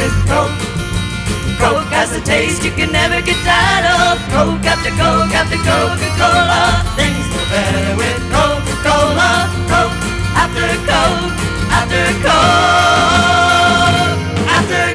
with Coke. Coke has a taste you can never get tired of. Coke after Coke after Coca-Cola. Things go better with Coca-Cola. Coke after Coke after Coke after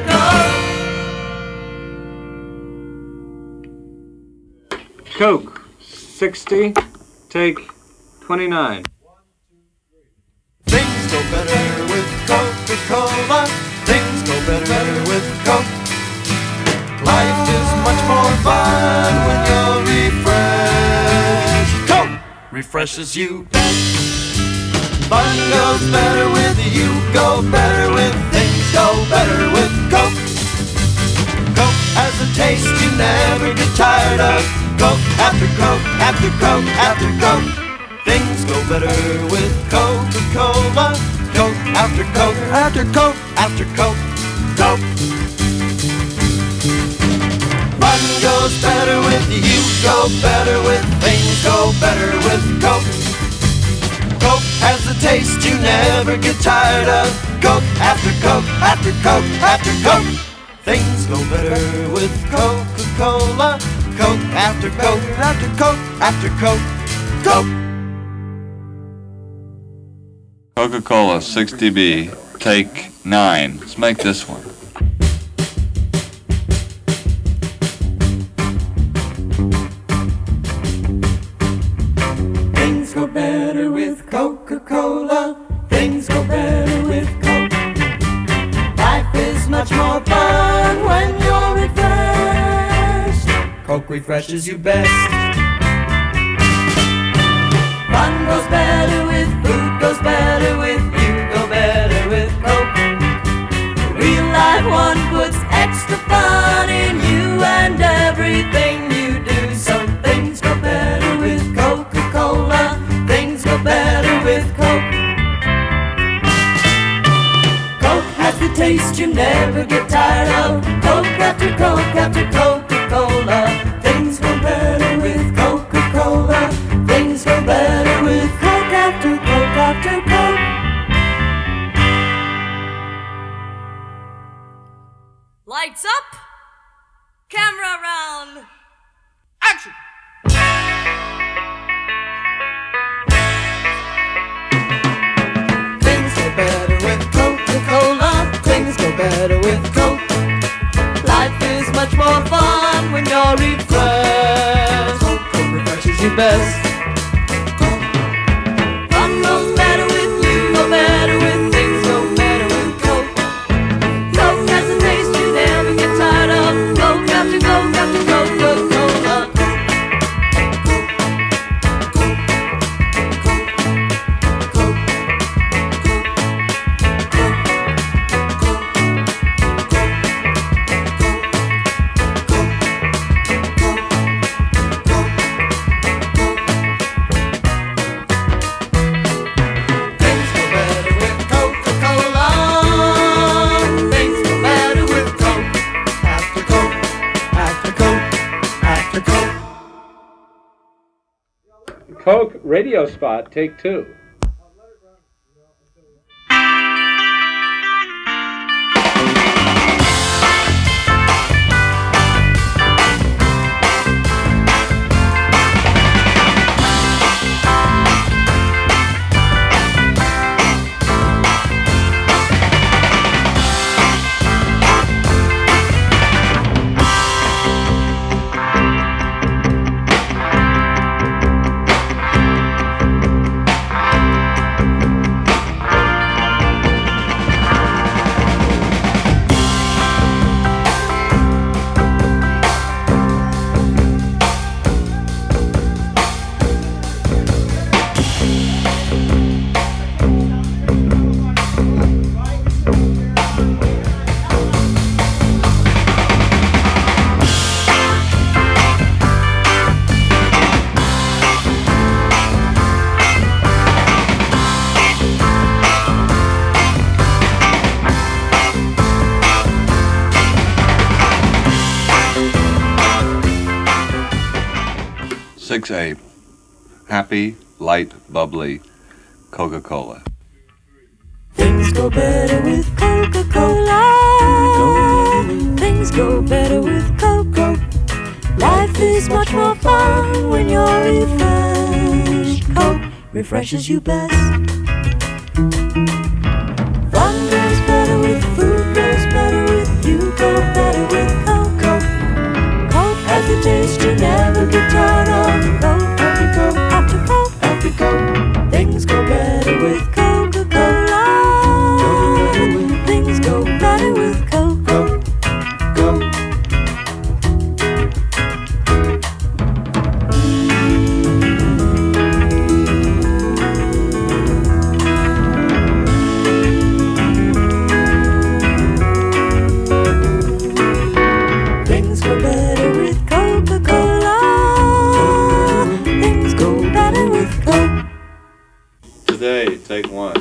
Coke. Coke, 60, take 29. Things go better with Coca-Cola. Things go better with Coke. Life is much more fun when you're refreshed. Coke refreshes you. Fun goes better with you. Go better with things. Go better with Coke. Coke has a taste you never get tired of. Coke after Coke after Coke after Coke. Things go better with Coca-Cola. Coke after Coke after Coke after Coke. Coke. Fun goes better with you. Go better with things. Go better with Coke. Coke has a taste you never get tired of. Coke after Coke after Coke after Coke. Things go better with Coca-Cola. Coke after Coke after Coke after Coke. Coke. Coca-Cola 60B, take 9. Let's make this one. Things go better with Coca-Cola. Things go better with Coke. Life is much more fun when you're refreshed. Coke refreshes you best. Fun goes better with food, goes better with you, go better with Coke. Real life one puts extra fun in you and everything you do. So things go better with Coca-Cola. Things go better with Coke. Coke has the taste you never get tired of. Coke after Coke after Coca-Cola. Things go better with Coca-Cola. Things go better with Coke after Coke after Coke. Lights up, camera round, action! Things go better with Coca-Cola. Things go better with Coke. Life is much more fun when you're refreshed. Coke refreshes you best. Fun goes better with you, go better with things, go better with Coke. Coke has a taste you never get tired of. Coke after Coke after Coca-Cola. Things go better with Coca-Cola. Things go better with Coke. After Coke, after Coke, after Coke. Coke radio spot, take 2. A happy, light, bubbly Coca-Cola. Things go better with Coca-Cola. Things go better with Coke. Life is much more fun when you're refreshed. Coke refreshes you best. Fun goes better with food, goes better with you, go better with Coke. Coke has a taste you never get tired of. Coke, after Coke, after Coke, after Coke. Things go better with Coca-Cola. Things go better with Coke. Coke. Things go better with Coca-Cola. Things go better with Coke. Today, take one.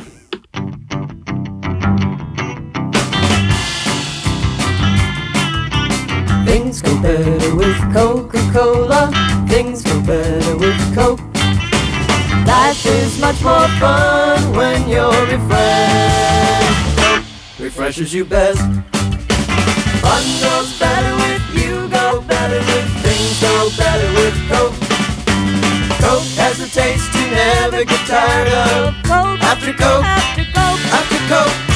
Things go better with Coca-Cola. Things go better with Coke. Life is much more fun when you're refreshed. Coke refreshes you best. Fun goes better with you, go better with things, go better with Coke. Coke has a taste you never get tired of. Coke, after Coke, after Coke, after Coke.